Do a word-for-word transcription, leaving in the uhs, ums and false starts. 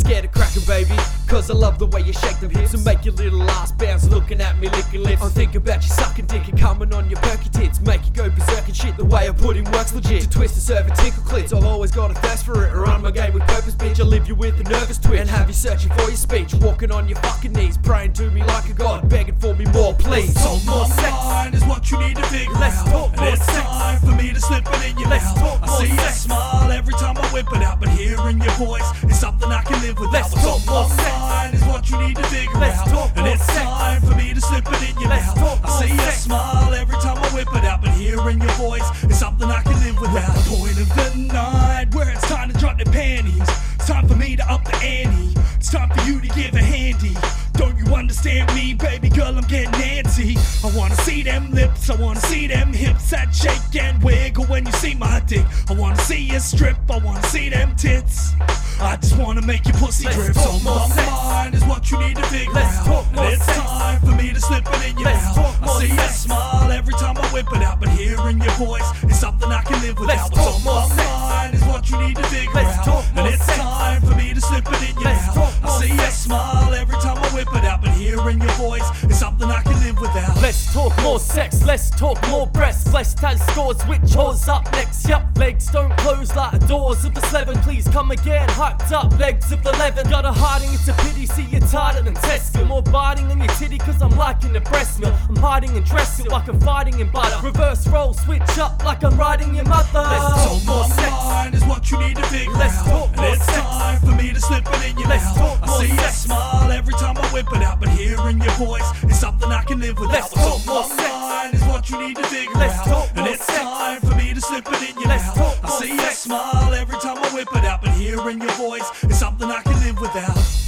get it crackin', baby, cause I love the way you shake them hips and make your little ass bounce, looking at me licking lips. I'm thinking about you sucking dick and coming on your perky tits, make you go berserk and shit. The way I put in work's legit. To twist and serve and tickle clits, I've always got a thirst for it. I run my game with purpose, bitch. I leave you with a nervous twitch and have you searching for your speech, walking on your fucking knees, praying to me like a god, begging for me more, please. What's on more sex mind is what you need to figure Let's out. talk And more it's sex. time for me to slip it in your Let's mouth. talk I more see you sex. smile every time I whip it out, but hearing your voice is something I can live without. Let's What's talk on more my sex. mind is what you need to figure Let's out. talk And more it's sex. time for me to slip it in your Let's mouth. talk I more see you sex. smile every time I whip it out, but hearing your voice is something I can live without. The point of the night where it's time to drop the panties. It's time for me to up the ante. It's time for you to give a handy. Don't you understand me, baby girl? I'm getting antsy. I wanna see them lips, I wanna see them hips that shake and wiggle when you see my dick. I wanna see you strip, I wanna see them tits. I just wanna make your pussy Let's drip. talk So more my sex. mind is what you need to figure Let's out. talk more And it's sex. time for me to slip it in your Let's mouth. talk I more see you sex. smile every time I whip it out, but hearing your voice is something I can live without. Let's What's talk on more my sex. mind is what you need to figure Let's out. talk more And it's sex. time for me to slip it in your Let's mouth. talk I more see you sex. smile every time I whip it out, but hearing your voice is something I can live without. Let's talk more sex, let's talk more breasts. Blessed has scores, which holds up next? Yup, legs don't close like the doors of the Slevin. Please come again, hyped up legs of the Levin. Got a hiding, it's a pity, see you're tighter than Tesco. More biting than your titty, cause I'm liking the breast milk. I'm hiding and dressed like I'm fighting in butter. Reverse roll, switch up like I'm riding your mother. Let's So talk more my sex. mind is what you need to figure Let's out. talk And more it's sex. time for me to slip it in your Let's mouth. talk I more see you sex. smile every time I whip it out, but hearing your voice is something I can live without. Let's What's talk on more my sex. mind is what you need to figure Let's out. talk And more it's sex. time for me to slip it in your Let's mouth. talk I more see you sex. smile every time I whip it out, but hearing your voice is something I can live without.